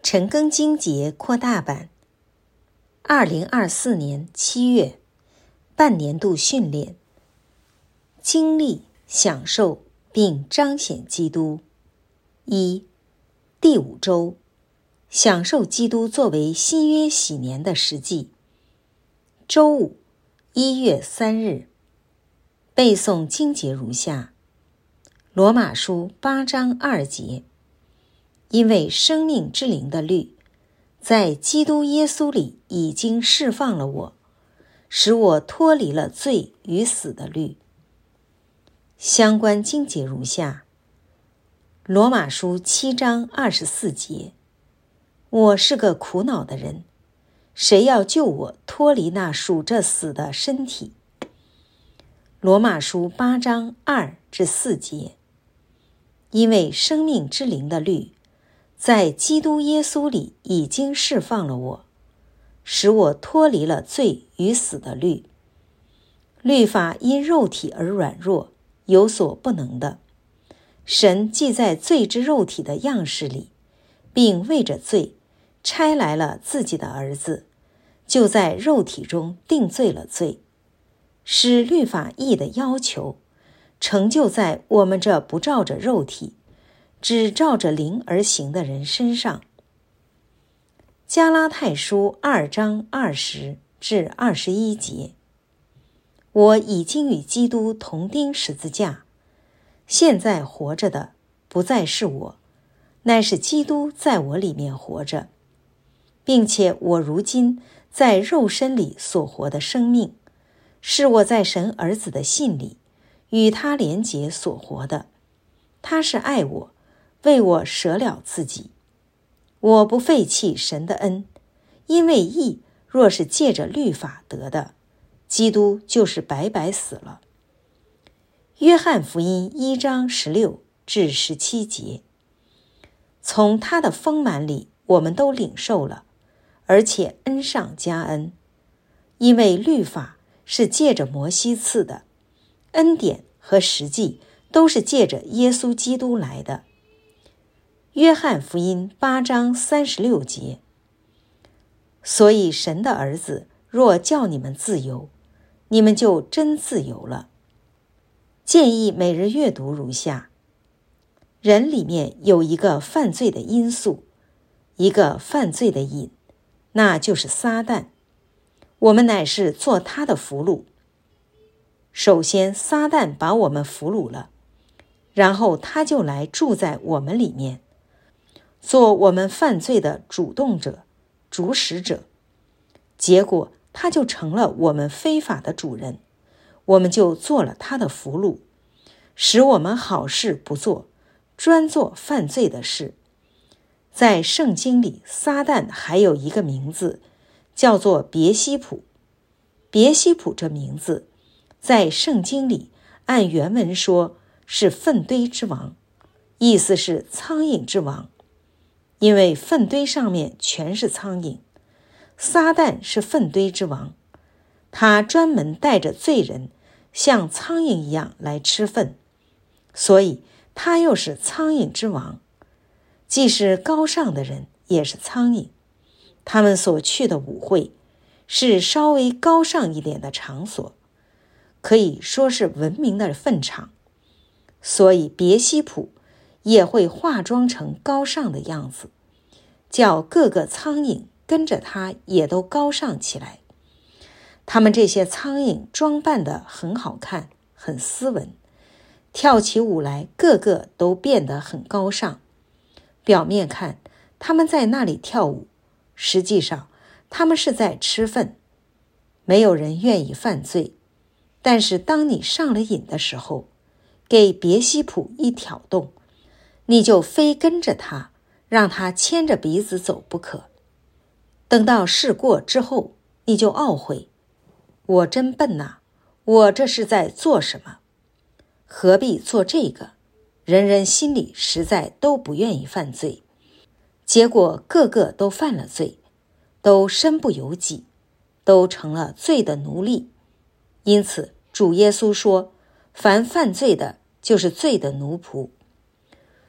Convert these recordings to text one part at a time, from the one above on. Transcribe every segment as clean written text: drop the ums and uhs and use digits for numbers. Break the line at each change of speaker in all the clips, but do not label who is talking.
陈庚经节扩大版2024年7月半年度训练，经历、享受并彰显基督。第5周，享受基督作为新约禧年的实际。周五1月3日，背诵经节如下：罗马书8章2节，因为生命之灵的律在基督耶稣里已经释放了我，使我脱离了罪与死的律。相关经节如下：罗马书7章24节，我是个苦恼的人，谁要救我脱离那属这死的身体？罗马书8章2至4节，因为生命之灵的律在基督耶稣里已经释放了我，使我脱离了罪与死的律。律法因肉体而软弱，有所不能的。神既在罪之肉体的样式里，并为着罪差来了自己的儿子，就在肉体中定罪了罪，使律法义的要求成就在我们这不照着肉体只照着灵而行的人身上。加拉太书2章20至21节，我已经与基督同钉十字架，现在活着的不再是我，乃是基督在我里面活着，并且我如今在肉身里所活的生命，是我在神儿子的信里与他连结所活的。他是爱我，为我舍了自己。我不废弃神的恩，因为义若是借着律法得的，基督就是白白死了。约翰福音1章16至17节，从他的丰满里我们都领受了，而且恩上加恩。因为律法是借着摩西赐的，恩典和实际都是借着耶稣基督来的。约翰福音8章36节，所以神的儿子若叫你们自由，你们就真自由了。建议每日阅读如下：人里面有一个犯罪的因素，一个犯罪的瘾，那就是撒旦。我们乃是做他的俘虏。首先撒旦把我们俘虏了，然后他就来住在我们里面，做我们犯罪的主动者、主使者。结果他就成了我们非法的主人，我们就做了他的俘虏，使我们好事不做，专做犯罪的事。在圣经里，撒旦还有一个名字，叫做别西卜。别西卜这名字在圣经里按原文说是粪堆之王，意思是苍蝇之王，因为粪堆上面全是苍蝇。撒旦是粪堆之王，他专门带着罪人像苍蝇一样来吃粪，所以他又是苍蝇之王。既是高尚的人，也是苍蝇。他们所去的舞会是稍微高尚一点的场所，可以说是文明的粪场，所以别西卜也会化妆成高尚的样子，叫各个苍蝇跟着他也都高尚起来。他们这些苍蝇装扮得很好看，很斯文，跳起舞来个个都变得很高尚。表面看他们在那里跳舞，实际上他们是在吃粪。没有人愿意犯罪，但是当你上了瘾的时候，给别西卜一挑动，你就非跟着他，让他牵着鼻子走不可。等到事过之后，你就懊悔，我真笨呐，我这是在做什么？何必做这个？人人心里实在都不愿意犯罪，结果个个都犯了罪，都身不由己，都成了罪的奴隶。因此主耶稣说，凡犯罪的就是罪的奴仆。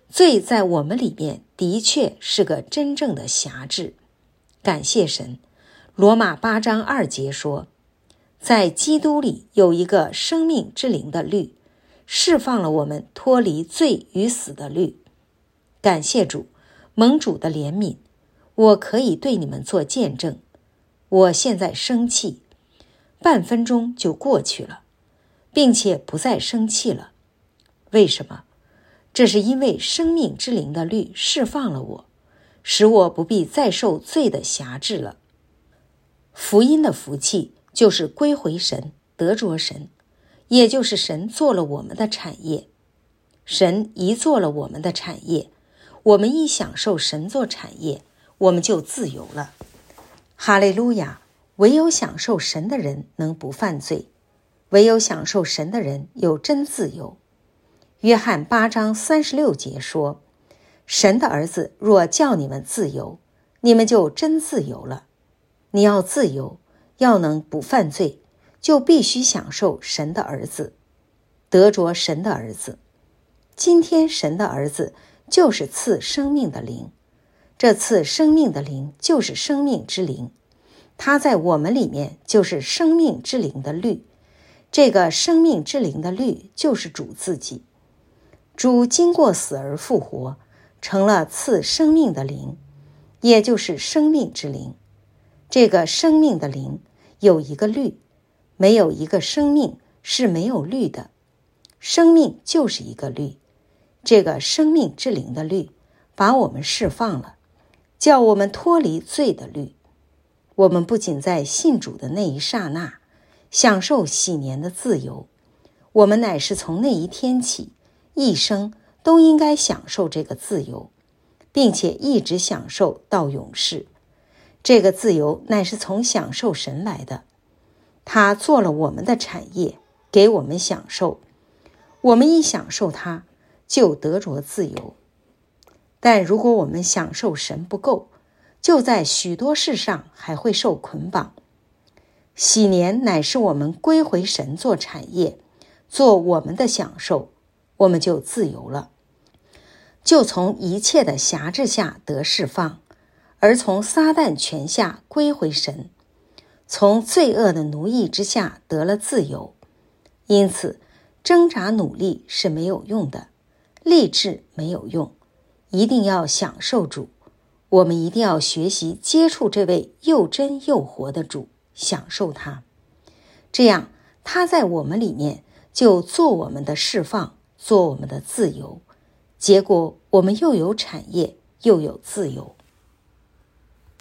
罪在我们里面的确是个真正的辖制。感谢神，罗马8章2节说，在基督里有一个生命之灵的律，释放了我们脱离罪与死的律。感谢主，蒙主的怜悯，我可以对你们做见证。我现在生气，半分钟就过去了，并且不再生气了。为什么？这是因为生命之灵的律释放了我，使我不必再受罪的辖制了。福音的福气就是归回神，得着神，也就是神做了我们的产业。神一做了我们的产业，我们一享受神做产业，我们就自由了。哈利路亚！唯有享受神的人能不犯罪，唯有享受神的人有真自由。约翰8章36节说，神的儿子若叫你们自由，你们就真自由了。你要自由，要能不犯罪，就必须享受神的儿子，得着神的儿子。今天神的儿子就是赐生命的灵，这赐生命的灵就是生命之灵，他在我们里面就是生命之灵的律。这个生命之灵的律就是主自己。主经过死而复活，成了赐生命的灵，也就是生命之灵。这个生命的灵有一个律，没有一个生命是没有律的。生命就是一个律，这个生命之灵的律把我们释放了，叫我们脱离罪的律。我们不仅在信主的那一刹那享受禧年的自由，我们乃是从那一天起一生都应该享受这个自由，并且一直享受到永世。这个自由乃是从享受神来的，他做了我们的产业，给我们享受。我们一享受它，就得着自由。但如果我们享受神不够，就在许多事上还会受捆绑。禧年乃是我们归回神做产业，做我们的享受，我们就自由了，就从一切的辖制下得释放，而从撒旦权下归回神，从罪恶的奴役之下得了自由。因此挣扎努力是没有用的，励志没有用，一定要享受主。我们一定要学习接触这位又真又活的主，享受他，这样他在我们里面就做我们的释放，做我们的自由，结果我们又有产业又有自由。